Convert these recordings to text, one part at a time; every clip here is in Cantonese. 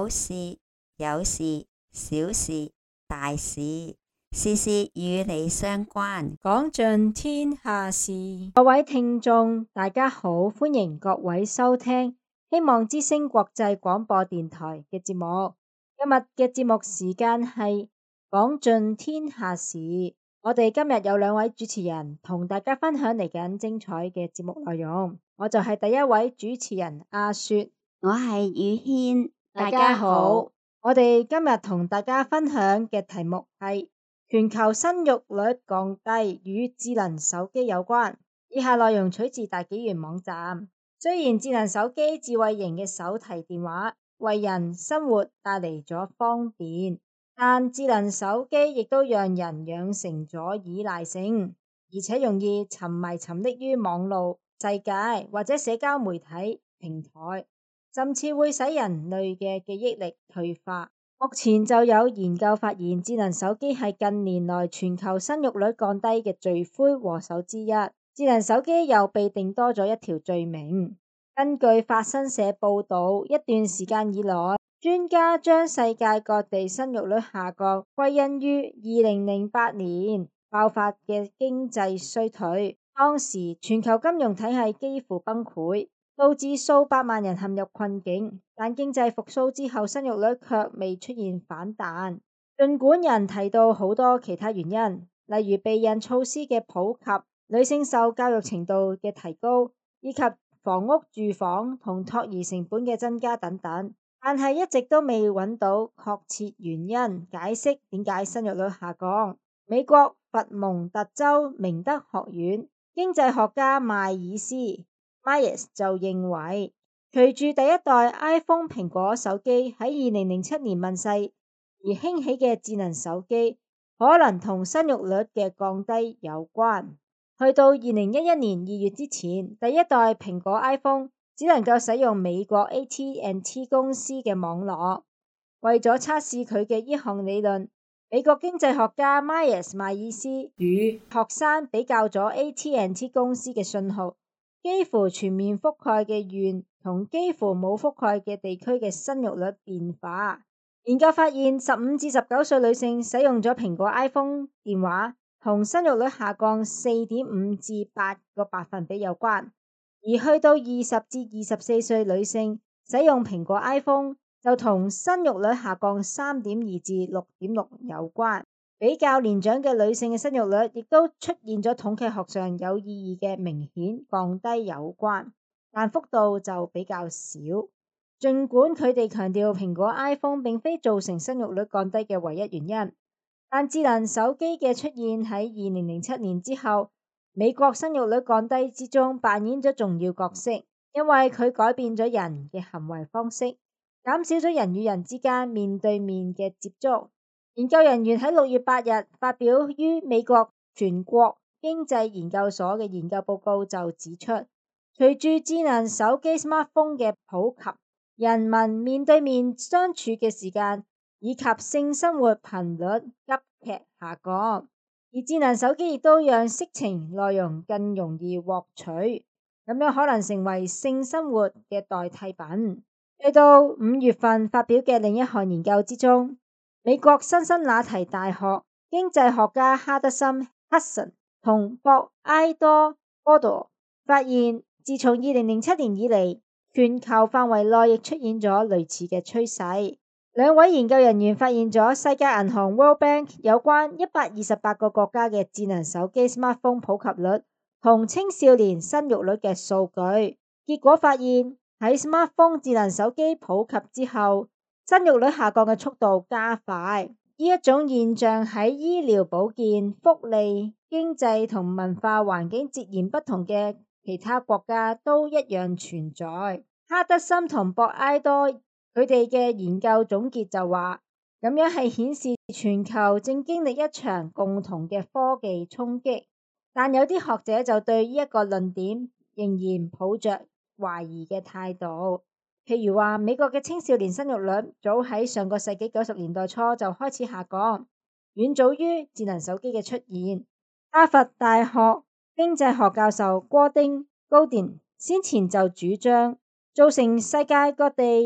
好事、有事、小事、大事，事事與你相關， 講盡天下事。各位聽眾，大家好，歡迎各位收聽希望之聲國際廣播電台嘅節目。今日嘅節目時間係講盡天下事。我哋今日有兩位主持人同大家分享嚟緊精彩嘅節目內容。我就係第一位主持人阿雪， 我係宇軒， 大家好。我哋今日同大家分享嘅題目係全球生育率降低與智能手機有關。以下內容取自大紀元網站。雖然智能手機智慧型嘅手提電話為人生活帶嚟咗方便，但智能手機亦都讓人養成咗依賴性，而且容易沉溺於網絡世界或者社交媒體平台，甚至會使人類嘅記憶力退化。目前就有研究發現，智能手機係近年來全球生育率降低嘅罪魁禍首之一。智能手機又被定多咗一條罪名。根據法新社報道，一段時間以來，專家將世界各地生育率下降歸因於2008年爆發嘅經濟衰退。當時全球金融體系幾乎崩潰，導致數百萬人陷入困境。但經濟復甦之後，生育率卻未出現反彈。儘管人提到好多其他原因，例如避孕措施嘅普及、女性受教育程度嘅提高，以及房屋住房同托兒成本嘅增加等等，但係一直都未揾到確切原因解釋點解生育率下降。美國佛蒙特州明德學院經濟學家邁爾斯 Myers 就認為，隨住第一代 iPhone 蘋果手機喺2007年問世而興起嘅智能手機，可能同生育率嘅降低有關。去到2011年2月之前，第一代蘋果 iPhone 只能夠使用美國 AT&T 公司嘅網絡。為咗測試佢嘅呢項理論，美國經濟學家邁爾斯與學生比較咗 AT&T 公司嘅信號幾乎全面覆蓋嘅縣同幾乎冇覆蓋嘅地區嘅生育率變化。研究發現，15至19歲女性使用咗蘋果 iPhone 電話同生育率下降4.5至8個百分比有關，而去到20至24歲女性使用蘋果 iPhone 就同生育率下降3.2至6.6有關。比較年長嘅女性嘅生育率亦都出現咗統計學上有意義嘅明顯降低有關，但幅度就比較少。儘管佢哋強調蘋果 iPhone 並非造成生育率降低嘅唯一原因，但智能手機嘅出現喺2007年之後，美國生育率降低之中扮演咗重要角色，因為佢改變咗人嘅行為方式，減少咗人與人之間面對面嘅接觸。研究人員喺6月8日發表於美國全國經濟研究所嘅研究報告就指出，隨住智能手機 smartphone 嘅普及，人民面對面相處嘅時間以及性生活頻率急劇下降，而智能手機亦都讓色情內容更容易獲取，咁樣可能成為性生活嘅代替品。去到5月份發表嘅另一項研究之中，美國辛辛那提大學經濟學家哈德森 Hudson 同博埃多波多發現，自從2007年以嚟，全球範圍內亦出現咗類似嘅趨勢。兩位研究人員發現咗世界銀行 World Bank 有關128個國家嘅智能手機 smartphone 普及率同青少年生育率嘅數據，結果發現喺 smartphone 智能手機普及之後，生育率下降嘅速度加快。呢一種現象喺醫療保健、福利、經濟同文化環境截然不同嘅其他國家都一樣存在。哈德森同博埃多佢哋嘅研究總結就話，咁樣係顯示全球正經歷一場共同嘅科技衝擊。但有啲學者就對呢一個論點仍然抱着懷疑嘅態度。譬如話，美國嘅青少年生育率早喺上個世紀90年代初就開始下降，遠早於智能手機嘅出現。哈佛大學經濟學教授戈丁高典先前就主張，造成世界各地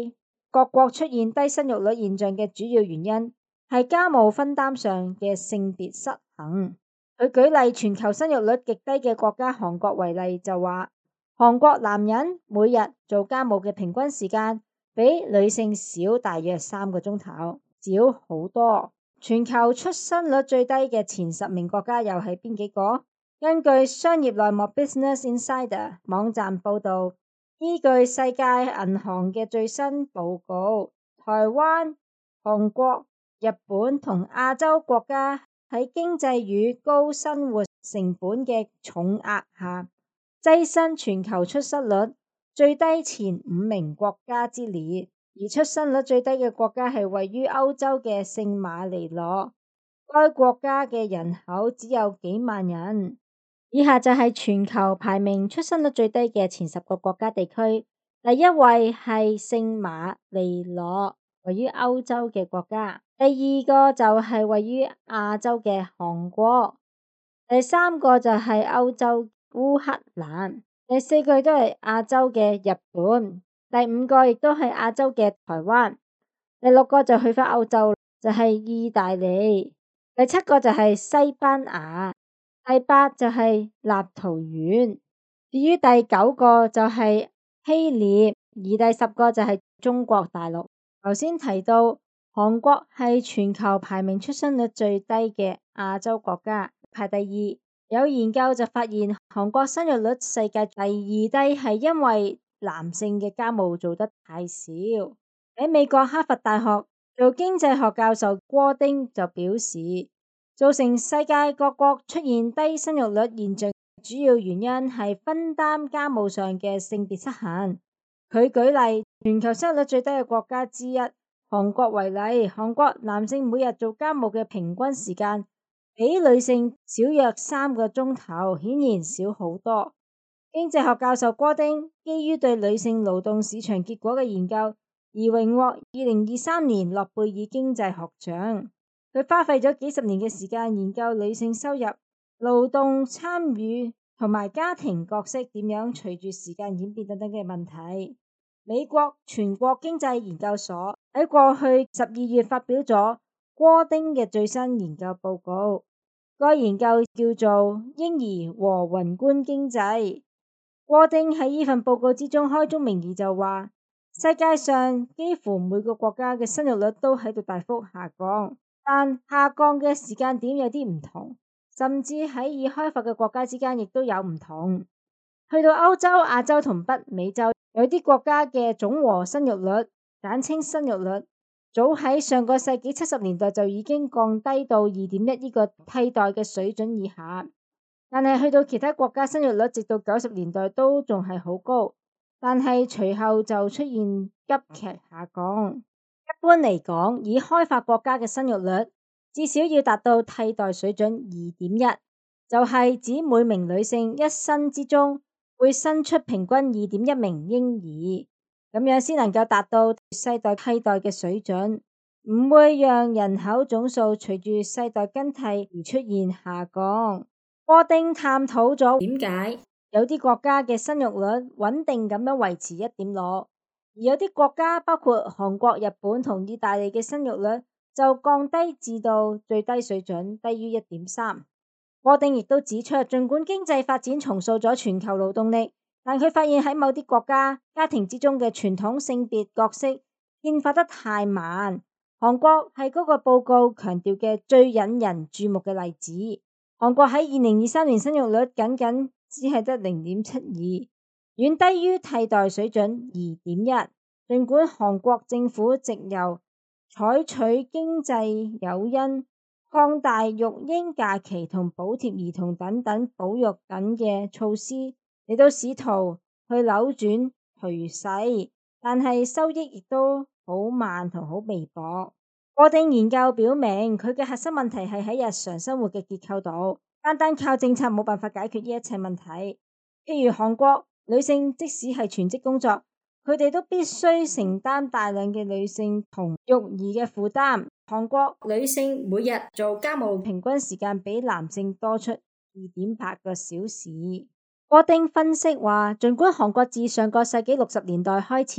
各國出現低生育率現象嘅主要原因係家務分擔上嘅性別失衡。佢舉例全球生育率極低嘅國家韓國為例，就話韓國男人每日做家務嘅平均時間比女性少大約3個鐘頭，少好多。全球出生率最低嘅前10名國家又係邊幾個？根據商業內幕 Business Insider 網站報道，依據世界銀行嘅最新報告，台灣、韓國、日本同亞洲國家喺經濟與高生活成本嘅重壓下，躋身全球出生率最低前5名國家之列。而出生率最低嘅國家係位於歐洲嘅聖馬力諾，該國家嘅人口只有幾萬人。以下就係全球排名出生率最低嘅前10個國家地區。第一位係聖馬力諾，位於歐洲嘅國家。第二個就係位於亞洲嘅韓國。第三個就係歐洲烏克蘭。第四個都係亞洲嘅日本。第5個亦都係亞洲嘅台灣。第6個就去返歐洲，就係意大利。第7個就係西班牙。第8就係立陶宛。至於第9個就係希臘，而第10個就係中國大陸。頭先提到韓國係全球排名出生率最低嘅亞洲國家，排第2。有研究就發現韓國生育率世界第2低，係因為男性嘅家務做得太少。喺美國哈佛大學做經濟學教授戈丁就表示，造成世界各國出現低生育率現象主要原因係分擔家務上嘅性別失衡。佢舉例全球生育率最低嘅國家之一韓國為例，韓國男性每日做家務嘅平均時間比女性少約3個鐘頭，顯然少好多。經濟學教授戈丁基於對女性勞動市場結果嘅研究而榮獲2023年諾貝爾經濟學獎。佢花費咗幾十年嘅時間研究女性收入、勞動參與同埋家庭角色點樣隨住時間演變等等嘅問題。美國全國經濟研究所喺過去12月發表咗戈丁嘅最新研究報告，該研究叫做嬰兒和宏觀經濟。戈丁喺呢份報告之中開宗明義就話，世界上幾乎每個國家嘅生育率都喺度大幅下降，但下降嘅時間點有啲唔同，甚至喺已開發嘅國家之間亦都有唔同。去到歐洲、亞洲同北美洲，有啲國家嘅總和生育率，簡稱生育率，早喺上個世紀70年代就已經降低到2.1呢個替代嘅水準以下。但係去到其他國家，生育率直到90年代都仲係好高，但係隨後就出現急劇下降。一般嚟講，以開發國家嘅生育率至少要達到替代水準2.1，就係指每名女性一生之中會生出平均2.1名嬰兒，咁樣先能夠達到世代替代嘅水準，唔會讓人口總數隨住世代更替而出現下降。戈丁探討咗點解有啲國家嘅生育率穩定咁樣維持1.6，而有啲國家包括韓國、日本同意大利嘅生育率就降低至到最低水準，低於1.3。戈丁亦都指出，儘管經濟發展重塑咗全球勞動力，但佢發現喺某啲國家家庭之中嘅傳統性別角色變化得太慢。韓國係嗰個報告強調嘅最引人注目嘅例子。韓國喺2023年生育率僅只係得0.72，遠低於替代水準2.1。儘管韓國政府藉由採取經濟誘因、擴大育嬰假期同補貼兒童等等保育等嘅措施嚟到試圖去扭轉頹勢，但係收益亦都好慢同好微薄。戈丁研究表明，佢嘅核心問題係喺日常生活嘅結構度，單單靠政策冇辦法解決呢一切問題。譬如韓國女性即使係全職工作，佢哋都必須承擔大量嘅女性同育兒嘅負擔。韓國女性每日做家務平均時間比男性多出2.8個小時。戈丁分析話，儘管韓國自上個世紀60年代開始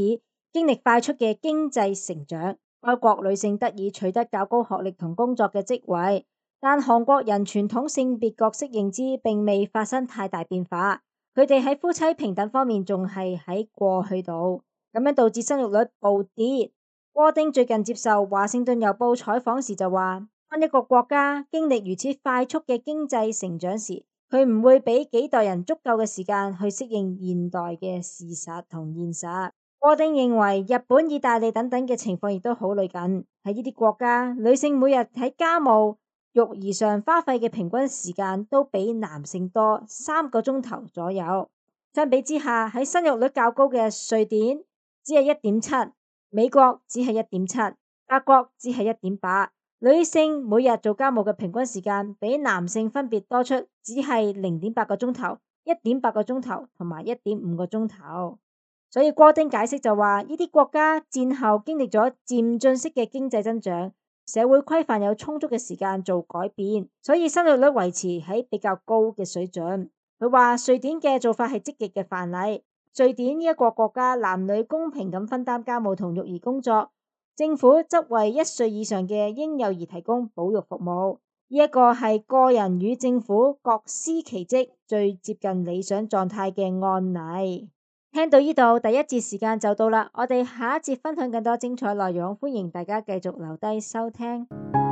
經歷快速嘅經濟成長，該國女性得以取得較高學歷同工作嘅職位，但韓國人傳統性別角色認知並未發生太大變化，佢哋喺夫妻平等方面仲係喺過去度，咁樣導致生育率暴跌。戈丁最近接受華盛頓郵報採訪時就話，當一個國家經歷如此快速嘅經濟成長時，佢唔會俾幾代人足夠嘅時間去適應現代嘅事實同現實。戈丁認為日本、意大利等等嘅情況亦都好類近，喺呢啲國家，女性每日喺家務、育兒上花費嘅平均時間都比男性多3個鐘頭左右。相比之下，喺生育率較高嘅瑞典只係1.7，美國只係1.7，法國只係1.8。女性每日做家務嘅平均時間比男性分別多出只係0.8個鐘頭、1.8個鐘頭同埋1.5個鐘頭。所以戈丁解釋就話，呢啲國家戰後經歷咗漸進式嘅經濟增長，社會規範有充足嘅時間做改變，所以生育率維持喺比較高嘅水準。佢話瑞典嘅做法係積極嘅範例。瑞典呢一個國家男女公平咁分擔家務同育兒工作，政府則為1歲以上嘅嬰幼兒提供保育服務。呢一個係個人與政府各司其職最接近理想狀態嘅案例。聽到呢度，第一節時間就到啦，我哋下一節分享更多精彩內容，歡迎大家繼續留低收聽。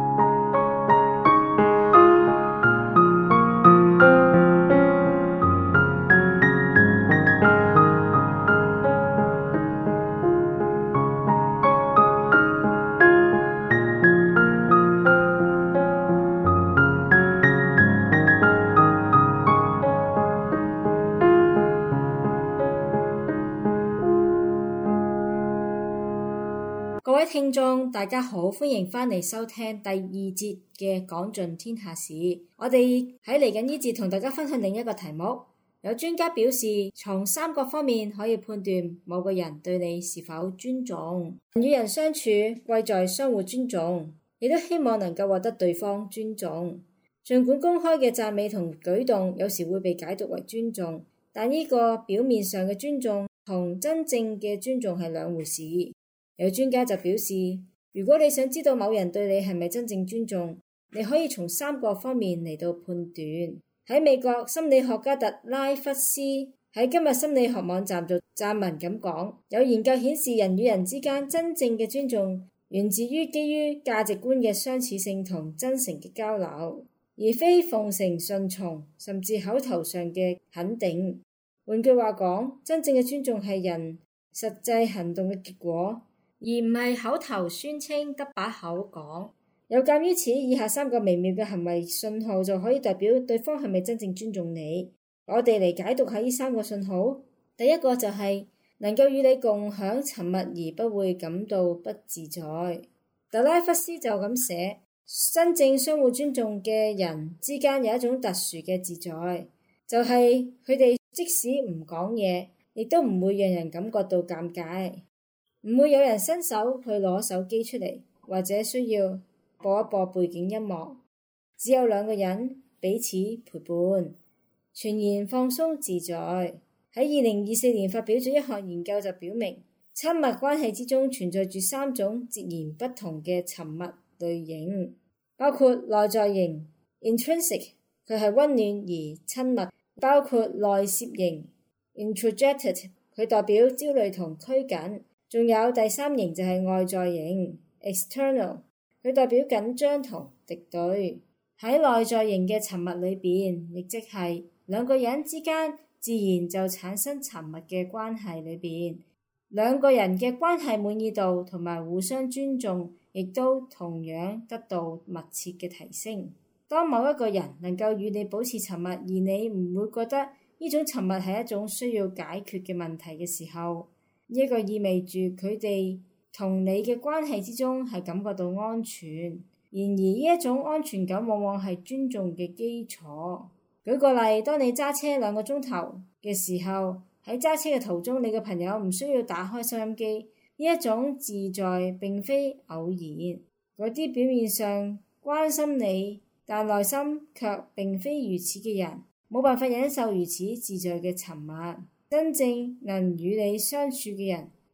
各位聽眾，大家好，歡迎返嚟收聽第2節嘅講盡天下事。我哋喺嚟緊呢節同大家分享另一個題目。有專家表示，從3個方面可以判斷某個人對你是否尊重。人與人相處貴在相互尊重，亦都希望能夠獲得對方尊重。儘管公開嘅讚美同舉動有時會被解讀為尊重，但呢個表面上嘅尊重同真正嘅尊重係兩回事。有專家就表示，如果你想知道某人對你係咪真正尊重，你可以從3個方面嚟到判斷。喺美國，心理學家特拉弗斯喺今日心理學網站做撰文咁講，有研究顯示人與人之間真正嘅尊重源自於基於價值觀嘅相似性同真誠嘅交流，而非奉承順從甚至口頭上嘅肯定。換句話講，真正嘅尊重係人實際行動嘅結果，而唔係口頭宣稱得把口講。有鑑於此，以下3個微妙嘅行為信號就可以代表對方係咪真正尊重你。我哋嚟解讀下呢3個信號。第一個就係能夠與你共享沉默而不會感到不自在。特拉弗斯就咁寫，真正相互尊重嘅人之間有一種特殊嘅自在，就係佢哋即使唔講嘢，亦都唔會讓人感覺到尷尬。唔會有人伸手去攞手機出嚟，或者需要播一播背景音樂。只有2個人彼此陪伴，全然放鬆自在。喺2024年發表咗一項研究就表明，親密關係之中存在住3種截然不同嘅沉默類型，包括內在型 intrinsic， 佢係溫暖而親密；包括內攝型 introverted， 佢代表焦慮同拘謹。仲有第3型就係外在型 external， 佢代表緊張同敵對。喺內在型嘅沉默裏邊，亦即係2個人之間自然就產生沉默嘅關係裏邊，2個人嘅關係滿意度同埋互相尊重，亦都同樣得到密切嘅提升。當某一個人能夠與你保持沉默，而你唔會覺得呢種沉默係一種需要解決嘅問題嘅時候，呢個意味住佢哋同你嘅關係之中係感覺到安全。然而呢一種安全感往往係尊重嘅基礎。舉個例，當你揸車2個鐘頭嘅時候，喺揸車嘅途中，你嘅朋友唔需要打開收音機，呢一種自在並非偶然。嗰啲表面上關心你，但內心卻並非如此嘅人，冇辦法忍受如此自在嘅沉默。真正能與你相處嘅人，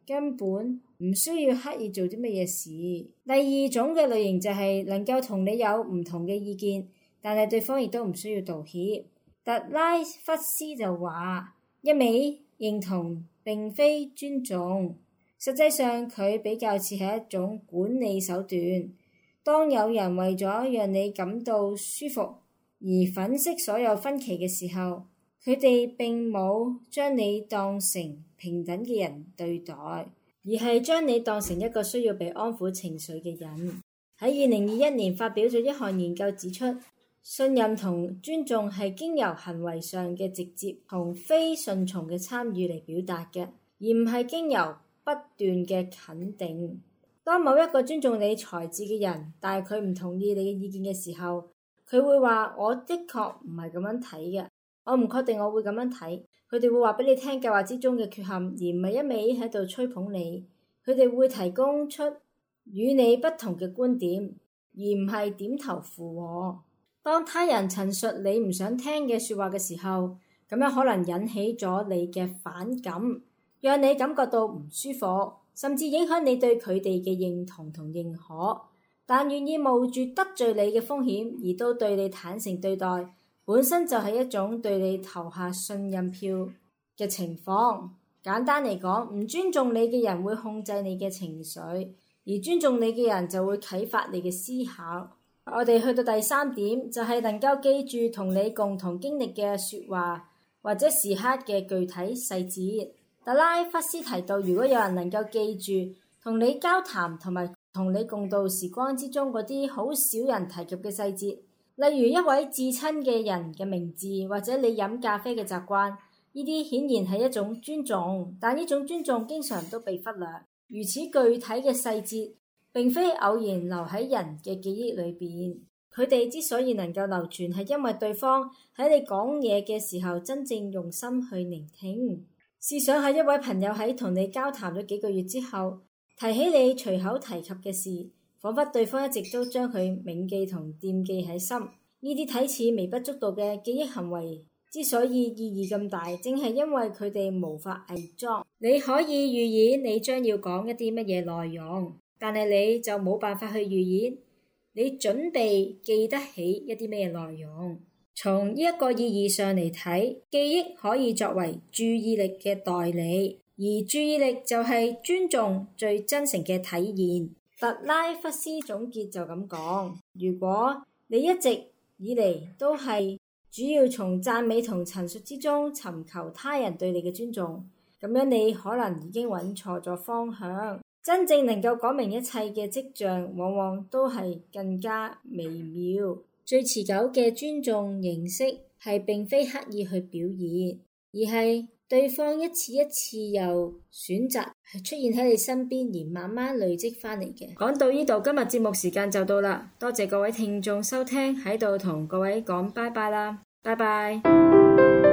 根本唔需要刻意做啲乜嘢事。第二種嘅類型就係能夠同你有唔同嘅意見，但係對方亦都唔需要道歉。特拉弗斯就話，一味認同並非尊重，實際上佢比較似係一種管理手段。當有人為咗讓你感到舒服而粉飾所有分歧嘅時候，佢哋並冇將你當成平等嘅人對待，而係將你當成一個需要被安撫情緒嘅人。喺2021年發表咗一項研究指出，信任同尊重係經由行為上嘅直接同非順從嘅參與嚟表達嘅，而唔係經由不斷嘅肯定。當某一個尊重你才智嘅人，但係佢唔同意你嘅意見嘅時候，佢會話，我的確唔係咁樣睇嘅，我唔確定我會咁樣睇。佢哋會話俾你聽計劃之中嘅缺陷，而唔係一味喺度吹捧你。佢哋會提供出與你不同嘅觀點，而唔係點頭附和。當他人陳述你唔想聽嘅說話嘅時候，咁樣可能引起咗你嘅反感，讓你感覺到唔舒服，甚至影響你對佢哋嘅認同同認可。但願意冒住得罪你嘅風險而都對你坦誠對待，本身就係一種對你投下信任票嘅情況。簡單嚟講，唔尊重你嘅人會控制你嘅情緒，而尊重你嘅人就會啟發你嘅思考。我哋去到第三點，就係能夠記住同你共同經歷嘅說話或者時刻嘅具體細節。特拉弗斯提到，如果有人能夠記住同你交談同埋同你共度時光之中嗰啲好少人提及嘅細節，例如一位至親嘅人嘅名字，或者你飲咖啡嘅習慣，呢啲顯然係一種尊重，但呢種尊重經常都被忽略。如此具體嘅細節並非偶然留喺人嘅記憶裏邊，佢哋之所以能夠流傳，係因為對方喺你講嘢嘅時候真正用心去聆聽。試想下，一位朋友喺同你交談咗幾個月之後，提起你隨口提及嘅事，彷彿對方一直都將佢銘記同惦記喺心。呢啲睇似微不足道嘅記憶行為之所以意義咁大，正係因為佢哋無法偽裝。你可以預演你將要講一啲乜嘢內容，但係你就冇辦法去預演你準備記得起一啲咩內容。從呢一個意義上嚟睇，記憶可以作為注意力嘅代理，而注意力就係尊重最真誠嘅體現。特拉弗斯總結就咁講，如果你一直以嚟都係主要從讚美同陳述之中尋求他人對你嘅尊重，咁樣你可能已經揾錯咗方向。真正能夠講明一切嘅跡象，往往都係更加微妙。最持久嘅尊重形式係並非刻意去表現，而係對方一次一次又選擇係出現喺你身邊而慢慢累積翻嚟嘅。講到呢度，今日節目時間就到啦，多謝各位聽眾收聽，喺度同各位講拜拜啦，拜拜。